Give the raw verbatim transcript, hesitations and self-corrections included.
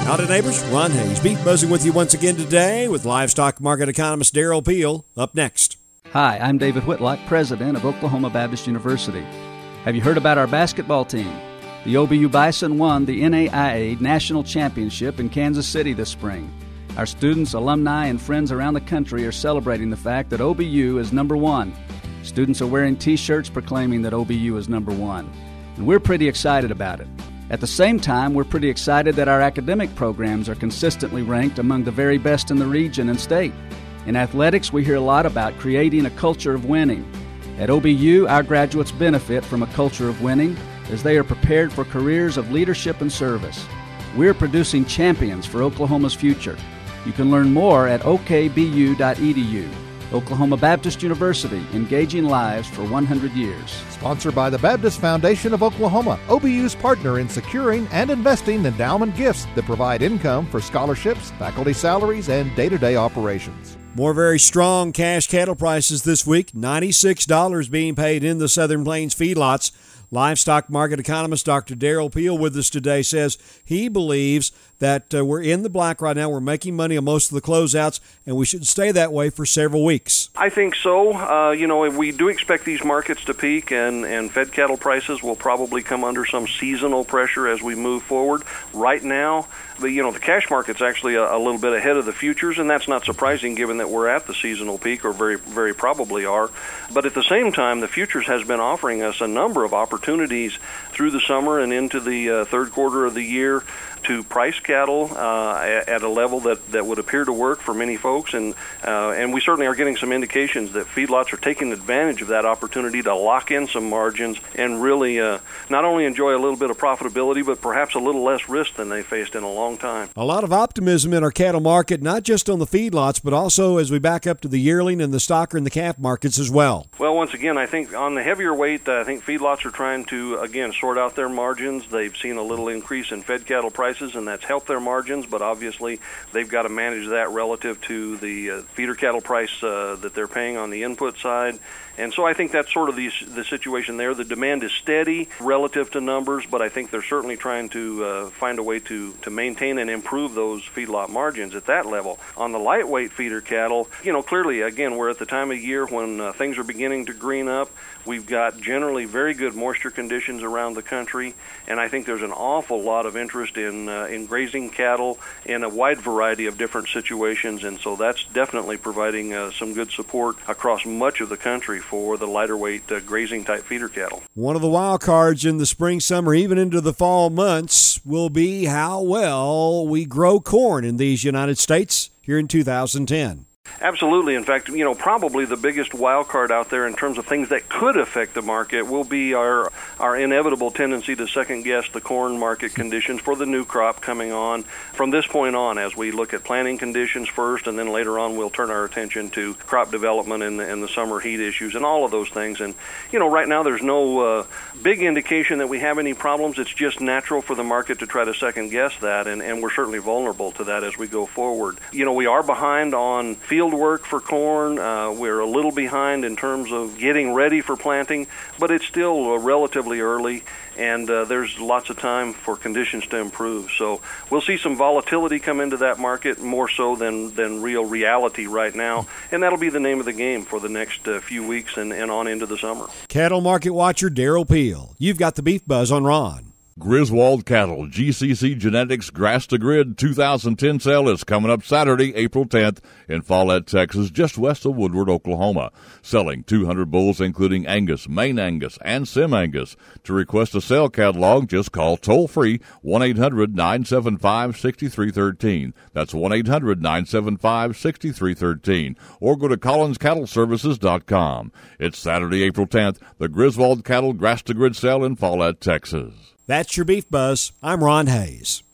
Howdy, neighbors. Ron Hayes, beef buzzing with you once again today with livestock market economist Darrell Peel. Up next. Hi, I'm David Whitlock, president of Oklahoma Baptist University. Have you heard about our basketball team? The O B U Bison won the N A I A National Championship in Kansas City this spring. Our students, alumni, and friends around the country are celebrating the fact that O B U is number one. Students are wearing T-shirts proclaiming that O B U is number one. And we're pretty excited about it. At the same time, we're pretty excited that our academic programs are consistently ranked among the very best in the region and state. In athletics, we hear a lot about creating a culture of winning. At O B U, our graduates benefit from a culture of winning as they are prepared for careers of leadership and service. We're producing champions for Oklahoma's future. You can learn more at o k b u dot e d u. Oklahoma Baptist University, engaging lives for one hundred years. Sponsored by the Baptist Foundation of Oklahoma, O B U's partner in securing and investing endowment gifts that provide income for scholarships, faculty salaries, and day-to-day operations. More very strong cash cattle prices this week. ninety-six dollars being paid in the Southern Plains feedlots. Livestock market economist Doctor Darrell Peel with us today says he believes that uh, we're in the black right now. We're making money on most of the closeouts, and we should stay that way for several weeks. I think so. Uh, you know, we do expect these markets to peak, and, and fed cattle prices will probably come under some seasonal pressure as we move forward. Right now, the you know the cash market's actually a, a little bit ahead of the futures, and that's not surprising given that we're at the seasonal peak, or very very probably are. But at the same time, the futures has been offering us a number of opportunities through the summer and into the uh, third quarter of the year to price cattle uh, at a level that, that would appear to work for many folks, and uh, and we certainly are getting some indications that feedlots are taking advantage of that opportunity to lock in some margins and really uh, not only enjoy a little bit of profitability, but perhaps a little less risk than they faced in a long time. A lot of optimism in our cattle market, not just on the feedlots, but also as we back up to the yearling and the stocker and the calf markets as well. Well, once again, I think on the heavier weight, uh, I think feedlots are trying to, again, sort out their margins. They've seen a little increase in fed cattle prices, and that's helped their margins, but obviously they've got to manage that relative to the uh, feeder cattle price uh, that they're paying on the input side. And so I think that's sort of the, the situation there. The demand is steady relative to numbers, but I think they're certainly trying to uh, find a way to, to maintain and improve those feedlot margins at that level. On the lightweight feeder cattle, you know, clearly, again, we're at the time of year when uh, things are beginning to green up. We've got generally very good moisture conditions around the country, and I think there's an awful lot of interest in uh, in grazing cattle in a wide variety of different situations, and so that's definitely providing uh, some good support across much of the country for the lighter weight uh, grazing type feeder cattle. One of the wild cards in the spring, summer, even into the fall months will be how well we grow corn in these United States here in two thousand ten. Absolutely. In fact, you know, probably the biggest wild card out there in terms of things that could affect the market will be our our inevitable tendency to second guess the corn market conditions for the new crop coming on from this point on, as we look at planting conditions first, and then later on we'll turn our attention to crop development and the, and the summer heat issues and all of those things. And, you know, right now there's no uh, big indication that we have any problems. It's just natural for the market to try to second guess that, and, and we're certainly vulnerable to that as we go forward. You know, we are behind on field work for corn. Uh, we're a little behind in terms of getting ready for planting, but it's still uh, relatively early, and uh, there's lots of time for conditions to improve. So we'll see some volatility come into that market, more so than, than real reality right now, and that'll be the name of the game for the next uh, few weeks and, and on into the summer. Cattle market watcher Darrell Peel. You've got the Beef Buzz on Ron. Griswold Cattle G C C Genetics Grass to Grid two thousand ten sale is coming up Saturday, April tenth in Follett, Texas, just west of Woodward, Oklahoma. Selling two hundred bulls including Angus, Maine Angus, and Sim Angus. To request a sale catalog, just call toll-free one eight hundred nine seven five six three one three. That's one eight hundred nine seven five six three one three. Or go to collins cattle services dot com. It's Saturday, April tenth, the Griswold Cattle Grass to Grid sale in Follett, Texas. That's your Beef Buzz. I'm Ron Hayes.